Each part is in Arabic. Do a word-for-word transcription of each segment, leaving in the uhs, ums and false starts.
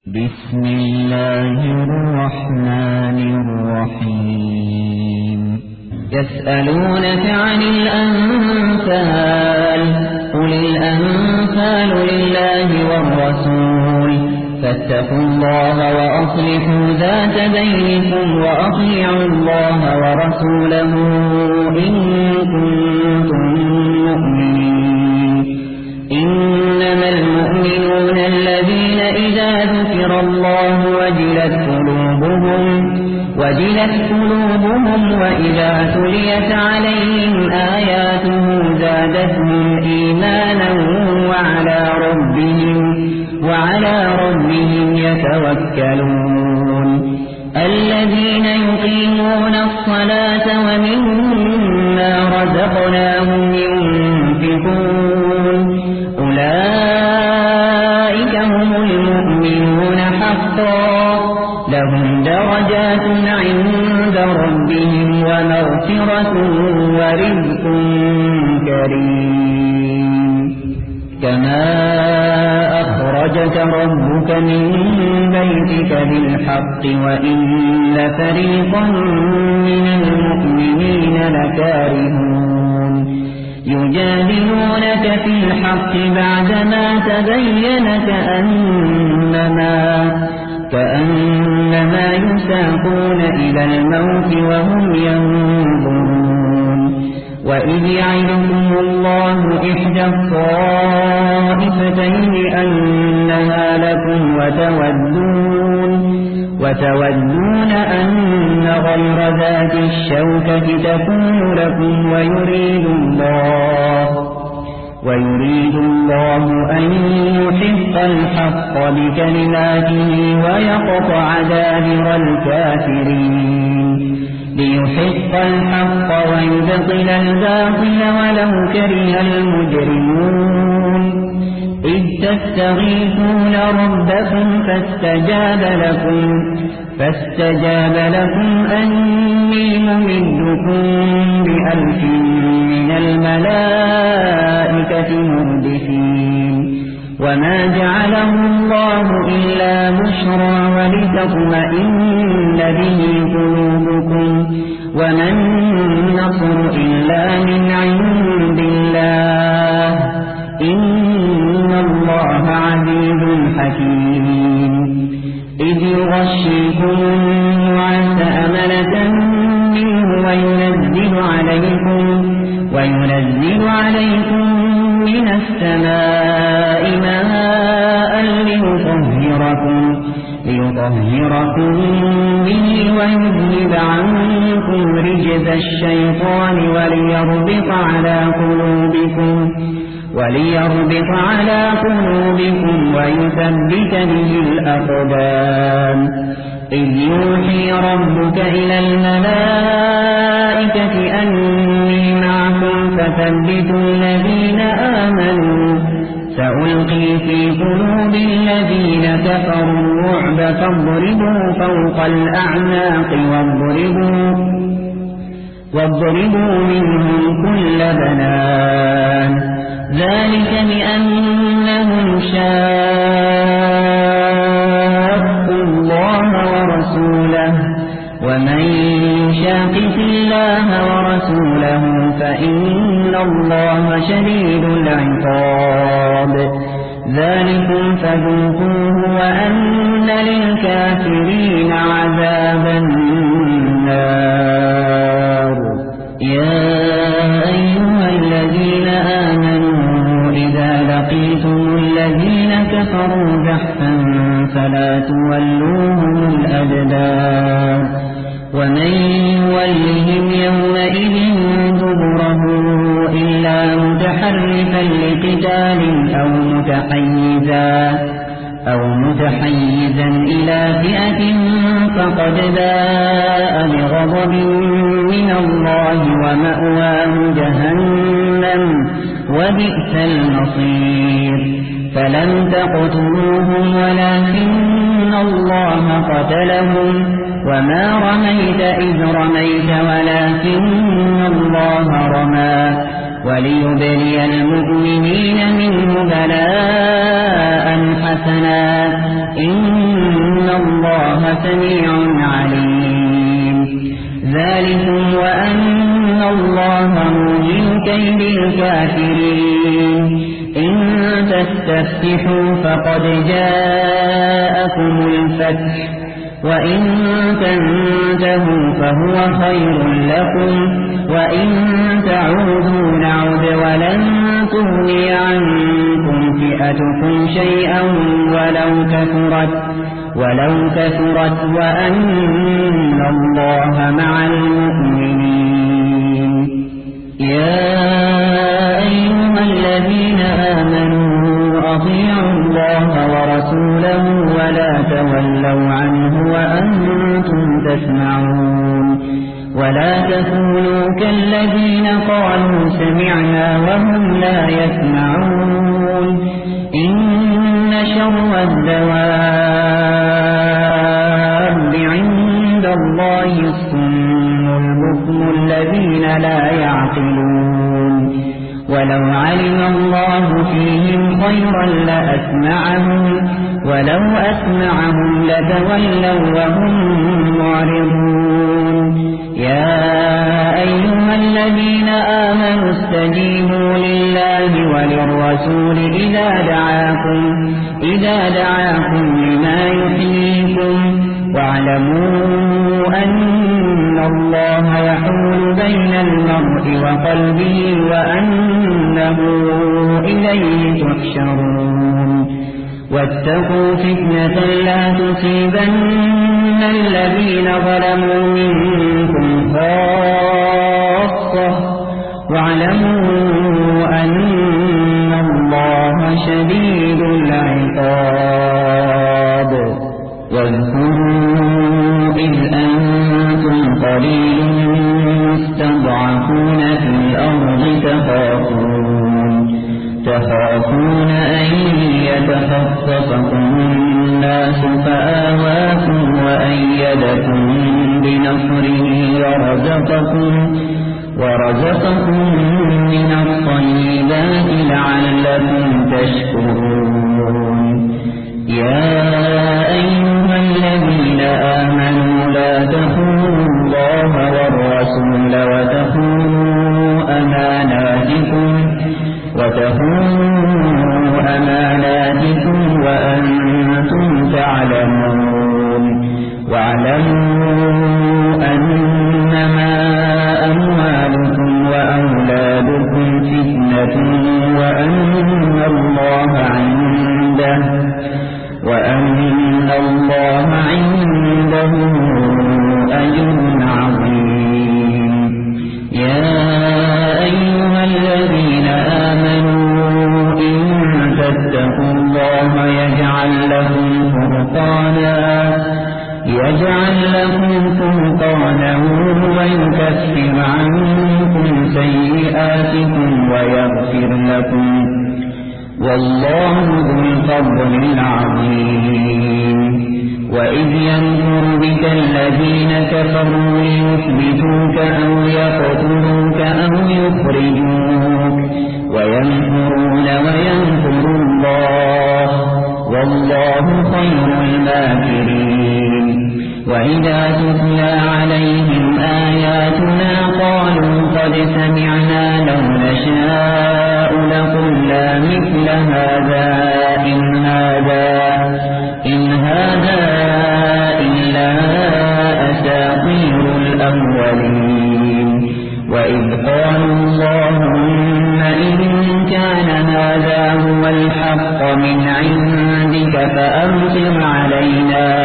بسم الله الرحمن الرحيم يسألونك عن الأنفال قل الأنفال لله والرسول فاتقوا الله وأصلحوا ذات بينكم وأطيعوا الله ورسوله إن كنتم مؤمنين إنما المؤمنون الذين إذا ذكر الله وجلت قلوبهم وجلت قلوبهم وإذا تليت عليهم آياته زادتهم إيمانا وعلى ربهم وعلى ربهم يتوكلون الذين يقيمون الصلاة ومما رزقناهم ينفقون أولئك هم المؤمنون حقا لهم درجات عند ربهم ومغفرة ورزق كريم كما أخرجك ربك من بيتك بالحق وإن فريقا من المؤمنين لكارهون يجادلونك في الحق بعدما تبين كأنما كأنما يساقون إلى الموت وهم ينظرون وإذ يعدكم الله إحدى الطائفتين أنها لكم وتودون وتودون أن غير ذات الشوكة تكون لكم ويريد الله ويريد الله أن يحق الحق بكلماته ويقطع دابر الكافرين ليحق الحق ويبطل الباطل ولو كره المجرمون إذ تستغيثون ربكم فاستجاب لكم فاستجاب لكم أني ممدكم بألف من الملائكة مردفين وما جعله الله إلا بشرى ولتطمئن به قلوبكم وما النصر إلا من عند الله إن الله عزيز حكيم إذ يغشيكم النعاس أمنة منه وينزل عليكم وينزل عليكم من السماء ماء ليطهركم ليطهركم به ويذهب عنكم رجز الشيطان وليربط على قلوبكم وليربط على قلوبكم ويثبت به الأقدام إذ يوحي ربك إلى الملائكة أني معكم فثبتوا الذين آمنوا سألقي في قلوب الذين كفروا الرعب فاضربوا فوق الأعناق واضربوا واضربوا منهم كل بنان ذلك بأنهم شاقوا الله ورسوله ومن يشاقق الله ورسوله فإن الله شديد العقاب ذلكم فذوقوه وأن للكافرين عذاب النار يا أيها الذين آمنوا إذا لقيتم الذين كفروا زحفا فلا تولوهم الأدبار ومن يولهم يومئذ دبره إلا متحرفا لقتال أو متحيزا أو متحيزا إلى فئة فقد باء بغضب من الله ومأواه جهنم وبئس المصير فلم تقتلوهم ولكن الله قتلهم وما رميت إذ رميت ولكن الله رمى وليبلي المؤمنين منه بلاء حسنا إن الله سميع عليم ذلكم وأن الله موهن كيد الكافرين إن تستفتحوا فقد جاءكم الفتح وإن تنتهوا فهو خير لكم وإن تعودوا نعد ولن تغني عنكم فئتكم شيئا ولو كثرت ولو كثرت وأن الله مع المؤمنين يا أيها الذين آمنوا أطيعوا الله ورسوله ولا تولوا عنه وأنتم تسمعون ولا تكونوا كالذين قالوا سمعنا وهم لا يسمعون إن شر الدواب عند الله الصم البكم الذين لا يعقلون ولو علم الله فيهم خيرا لأسمعهم ولو أسمعهم لتولوا وهم معرضون يا أيها الذين آمنوا استجيبوا لله وللرسول إذا دعاكم إذا دعاكم لما يحييكم واعلموا أن الله يحول بين المرء وقلبه وأنه إليه تحشرون واتقوا فتنة لا تصيبن الذين ظلموا منكم خاصة واعلموا أن الله شديد العقاب واذكروا إذ أنتم قليل مستضعفون في الأرض تخافون تخافون أن يتخطفكم الناس فآواكم وأيدكم بنصره ورزقكم ورزقكم من الطيبات لعلكم تشكرون يا أيها الذين آمنوا لا تخونوا الله والرسول وتخونوا أماناتكم وتخونوا أماناتكم وأنتم تعلمون واعلموا أنما أموالكم وأولادكم فتنة وأن الله عنده وأن الله عنده أجر عظيم يا أيها الذين آمنوا إن تتقوا الله يجعل لكم فرقانا يجعل لكم فرقانا ويكفر عنكم سيئاتكم ويغفر لكم والله ذو الفضل العظيم وإذ يمكر بك الذين كفروا ليثبتوك أو يقتلوك أو يخرجوك ويمكرون ويمكر الله والله خير الماكرين وإذا تتلى عليهم آياتنا قالوا قد سمعنا لو نشاء لقلنا مثل هذا إن هذا إن هذا إلا أساطير الأولين وإذ قالوا اللهم إن كان هذا هو الحق من عندك فأمطر علينا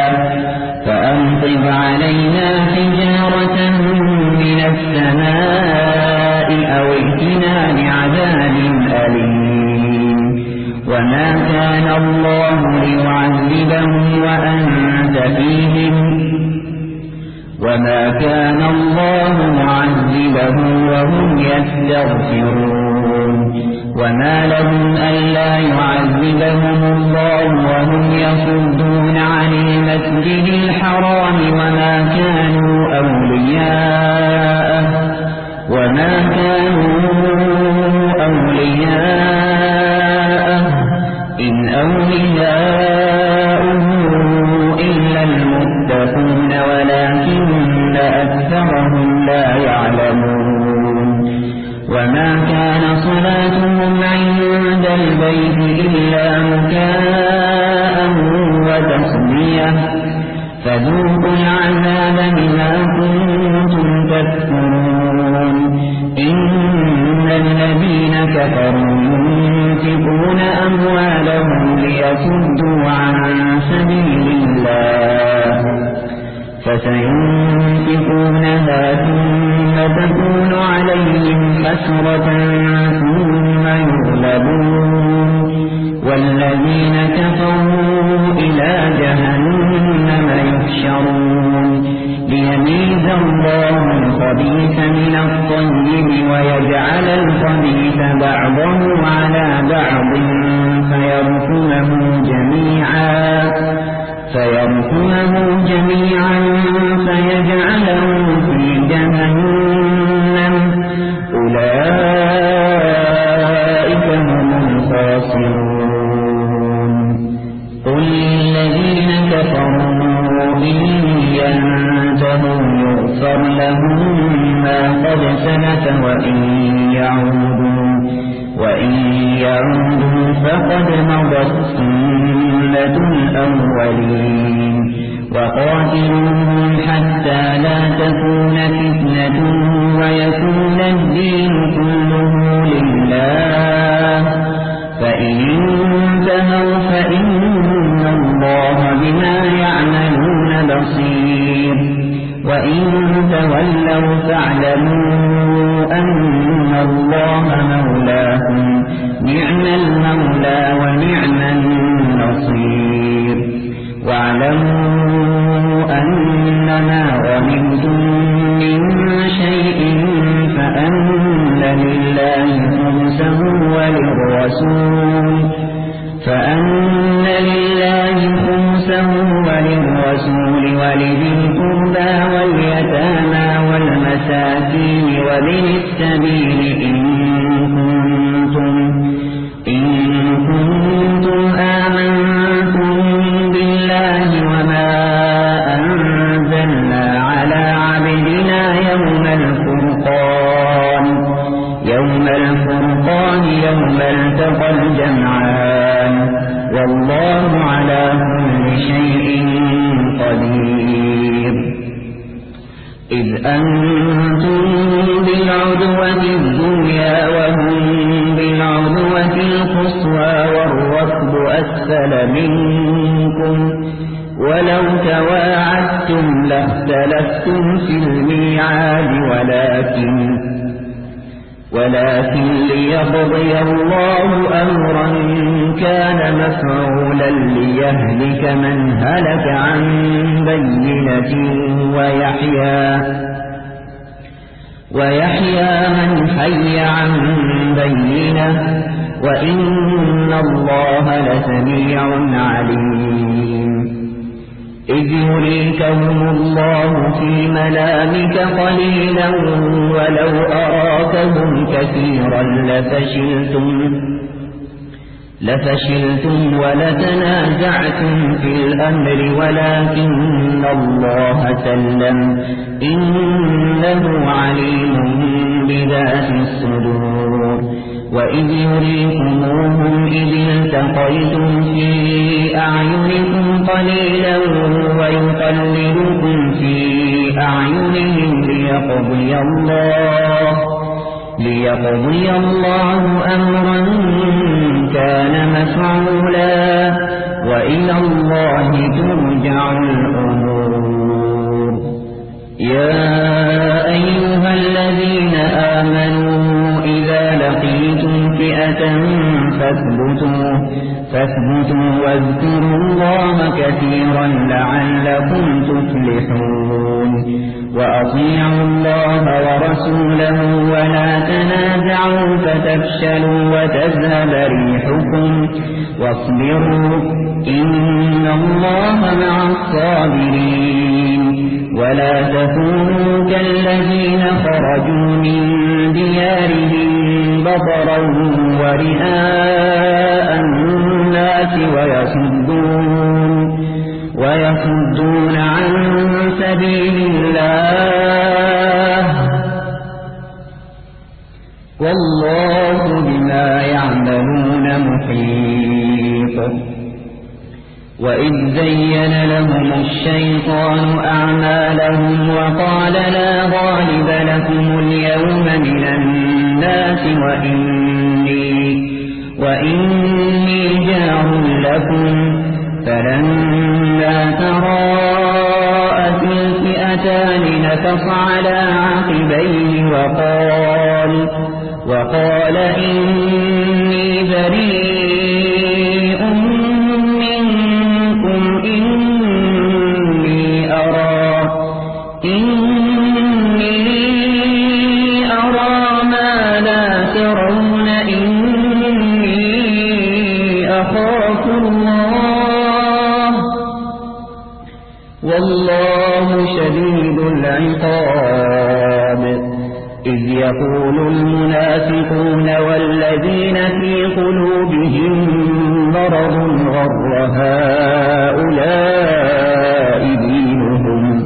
فأمطر علينا حجارة من السماء أو ائتنا بعذاب أليم وما كان الله ليعذبهم وأنت فيهم وما كان الله معذبهم وهم يستغفرون وما لهم ألا يعذبهم الله وهم يصدون عن المسجد الحرام وما كانوا أولياءه وما كانوا وما كان صلاتهم عند البيت إلا مكاء وتصدية فذوقوا العذاب بما كنتم تكفرون إن الذين كفروا ينفقون أموالهم ليصدوا عن سبيل الله فسينفقونها ثم تكون عليهم حسرة ثم يغلبون والذين كفروا إلى جهنم يحشرون ليميز الله الخبيث من الطيب ويجعل الخبيث بعضه على بعض فيركمه جميعا فيركمه جميعا فيجعله في جهنم أولئك هم الخاسرون قل للذين كفروا إن ينتهوا يغفر لهم ما قد سلف وإن يعودوا وإن يعودوا فقد مضت سنة الأولين وقاتلوهم حتى لا تكون فتنة ويكون الدين كله لله فإن انتهوا فإن الله بما يعملون بصير وإن تولوا فاعلموا أن الله مولاكم نعم المولى ونعم النصير واعلموا أنما غنمتم من شيء فأن لله خمسه وللرسول فأن لله خمسه وللرسول ولذي القربى واليتامى والمساكين وابن السبيل إن كنتم إن كنتم آمنتم بالله وما أنزلنا على عبدنا يوم الفرقان يوم الفرقان يوم التقى الجمعان والله على كل شيء قدير إذ أنتم بالعدوة الدنيا وهم بالعدوة القصوى والركب أسفل منكم ولو تواعدتم لاختلفتم في الميعاد ولكن ولكن ليقضي الله أمرا كان مفعولا ليهلك من هلك عن بينة ويحيى ويحيى من حي عن بينة وإن الله لسميع عليم إذ يريكهم الله في منامك قليلا ولو أراكهم كثيرا لفشلتم لفشلتم ولتنازعتم في الأمر ولكن الله سلم إنه عليم بذات الصدور وإذ يريكموهم إذ التقيتم في أعينكم قليلا ويقللكم في أعينهم ليقضي الله ليقضي الله أمرا كان مفعولا وإلى الله ترجع الأمور يا أيها الذين آمنوا إذا لقيتم فئة فاثبتوا فاثبتوا واذكروا الله كثيرا لعلكم تفلحون وأطيعوا الله ورسوله ولا تنازعوا فتفشلوا وتذهب ريحكم واصبروا إن الله مع الصابرين ولا تكونوا كالذين خرجوا من ديارهم بطرا ورئاء الناس ويصدون ويصدون عن سبيل الله والله بما يعملون محيط. وإذ زين لهم الشيطان أعمالهم وقال لا غالب لكم اليوم من الناس وإني, وإني جار لكم فلما تراءت الفئتان نكص على عقبيه وقال, وقال إني بريء منكم إني أرى, إني أرى ما لا ترون إني أخاف الله والله شديد العقاب. إذ يقول المنافقون والذين في قلوبهم مرض غر هؤلاء دينهم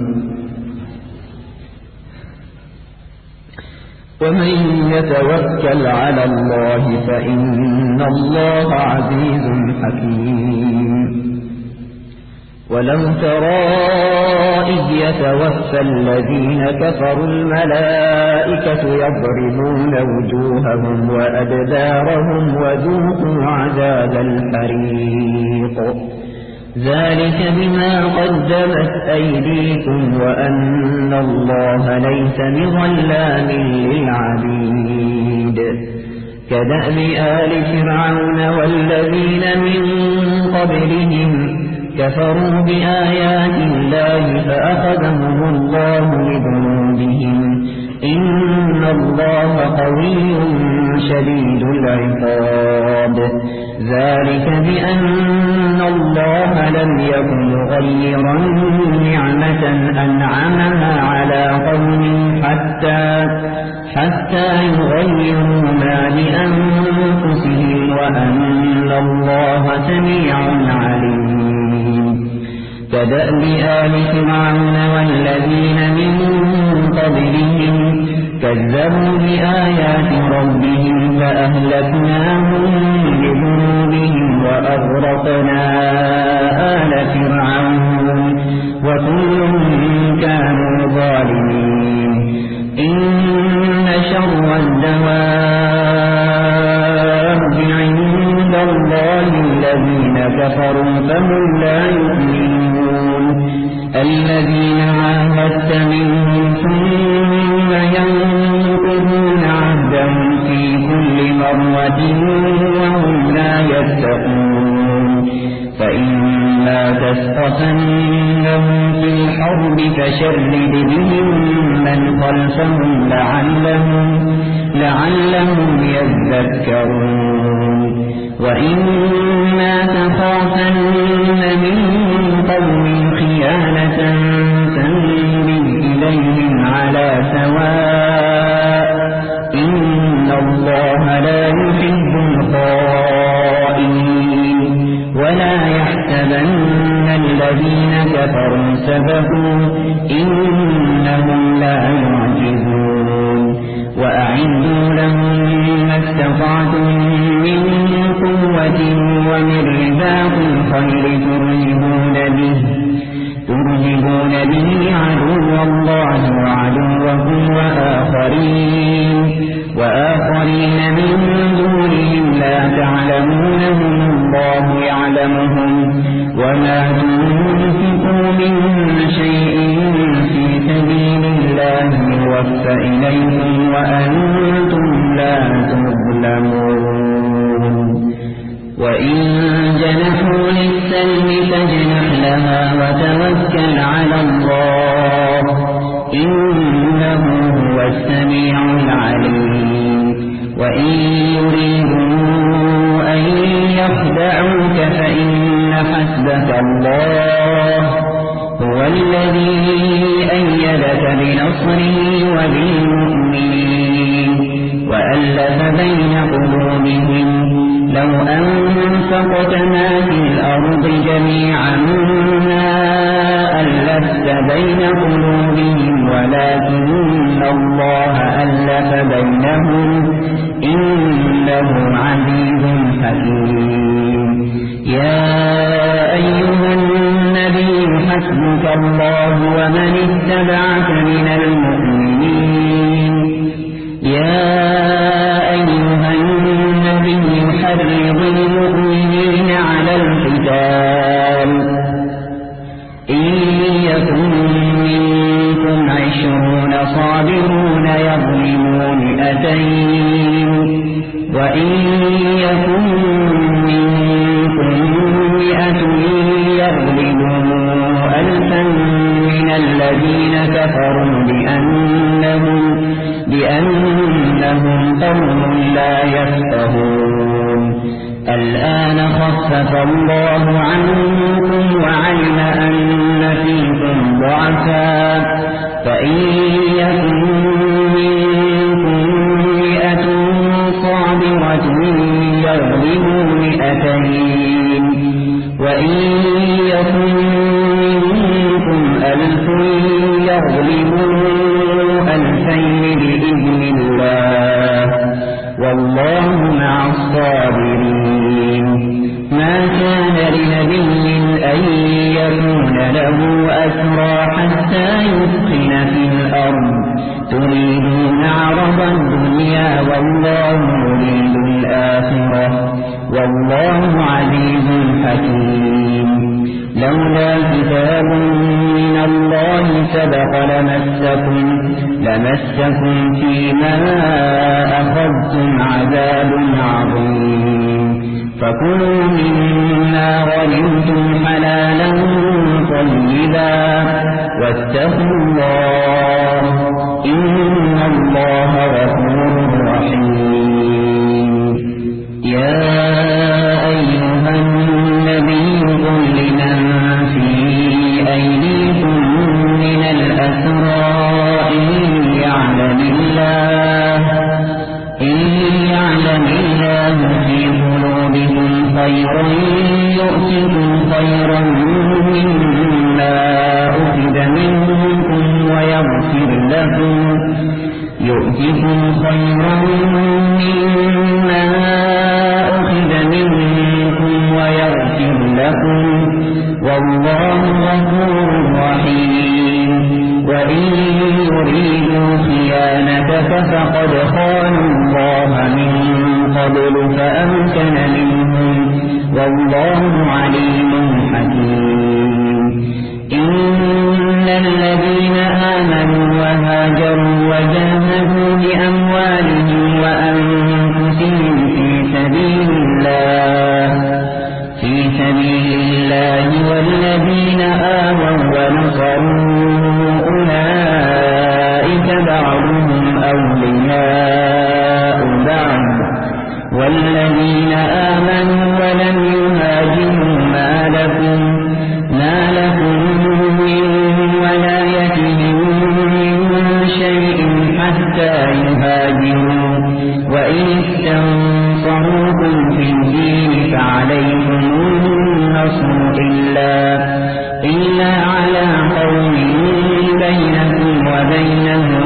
ومن يتوكل على الله فإن الله عزيز حكيم. ولو ترى إذ يتوفى الذين كفروا الملائكة يضربون وجوههم وأدبارهم وذوقوا عذاب الحريق ذلك بما قدمت أيديكم وأن الله ليس بظلام للعبيد. كدأب آل فرعون والذين من قبلهم كفروا بآيات الله فأخذهم الله بذنوبهم إن الله قوي شديد العقاب. ذلك بأن الله لم يكن مغيرا نعمة أنعمها على قوم حتى حتى يغيروا ما بأنفسهم وأن الله سميع عليم. كدأب آل فرعون والذين من قبلهم كذبوا بآيات ربهم فأهلكناهم بذنوبهم وأغرقنا آل فرعون وكل كانوا ظالمين. إن شر الدواب عند الله الذين كفروا فهم لا يؤمنون. الذين عاهدت منهم ثم ينقضون عهدهم في كل مرة وهم لا يتقون. فإما تثقفنهم في الحرب فشرد بهم من خلفهم لعلهم, لعلهم يذكرون. وإما تخافن من قوم خيانة فانبذ إليهم على سواء إن الله لا يحب الخائنين. ولا يحسبن الذين كفروا سبقوا إنهم لا يعجزون. وأعدوا لهم ما استطعتم من قوة ومن رباط الخيل ترهبون به ترهبون به عدو الله وعدوكم وآخرين وآخرين من دونهم لا تعلمونهم الله يعلمهم. وما تنفقوا من شيء في سبيل الله يوفى إليكم وأنتم لا تظلمون. وإن جنحوا للسلم فاجنح لها وتوكل على الله إنه هو السميع العليم. وإن يريدوا أن يخدعوك فإن حسبك الله هو الذي أيدك بنصره وبالمؤمنين وألف بين قلوبهم. لو أنفقت ما في الأرض جميعا ما ألفت بين قلوبهم ولكن الله ألف بينهم إنه عزيز حكيم. يا أيها النبي حسبك الله ومن اتبعك من المؤمنين. يا أيها النبي حرض المؤمنين على القتال إن يكن منكم عشرون صابرون يغلبوا مئتين وإن يكن منكم مئة يغلبوا ألفا من الذين كفروا بأنهم, بأنهم قوم لا يفقهون. الآن خفف الله عنكم وعلم أن فيكم ضعفا فإن يكن منكم مئة صابرة يغلبوا مئتين وإن يكن منكم ألف يغلبوا ألفين بإذن الله والله مع الصابرين. ما كان لنبي أن يكون له أسرى حتى يثخن في الأرض تريدون عرض الدنيا والله يريد الآخرة والله عزيز حكيم. لولا كتاب من الله سبق لمسكم لمسكم فيما أخذتم عذاب عظيم. فكلوا مما غنمتم حلالا طيبا واتقوا الله إن الله غفور رحيم. يا أيها النبي قل لمن في أيديكم من الأسرى إن يعلم الله إن يعلم الله في قلوبكم خيرا يؤتكم خيرا مما أخذ منكم ويغفر لكم يؤتكم خيرا مما أخذ منكم ويغفر لكم والله غفور رحيم. وإن يريدوا خيانتك فقد خانوا الله من قبل فأمكن منهم والله عليم حكيم. إن الذين آمنوا وهاجروا وجاهدوا بأموالهم وأنفسهم في سبيل الله في سبيل الله والذين آووا ونصروا أولئك بعضهم أولياء بعض والذين آمنوا ولم يهاجروا ما لكم ما لكم من ولايتهم من شيء حتى يهاجروا وإن استنصروكم في الدين فعليكم النصر إلا إلا على قوم بينكم وبينهم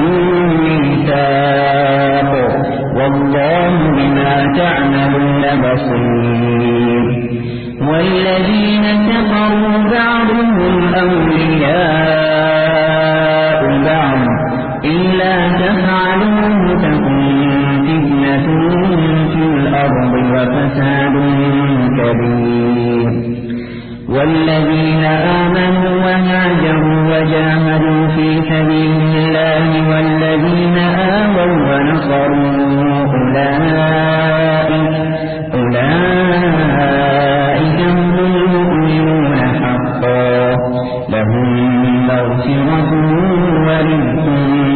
ميثاق والله بما تعملون بصير. والذين كفروا بعضهم أولياء بعض إلا تفعلوه تكن فتنة في الأرض وفساد كبير. والذين آمنوا وهاجروا وجاهدوا في سبيل الله والذين آووا ونصروا أولئك أولئك هم المؤمنون حقا لهم مغفرة ورزق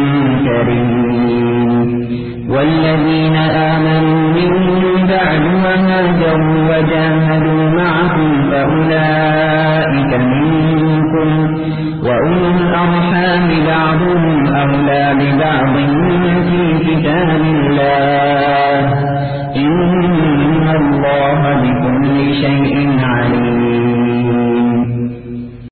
كريم. والذين آمنوا من بعد وهاجروا وجاهدوا معكم فأولئك منكم وأولو الأرحام بعضهم أولى ببعض في كتاب الله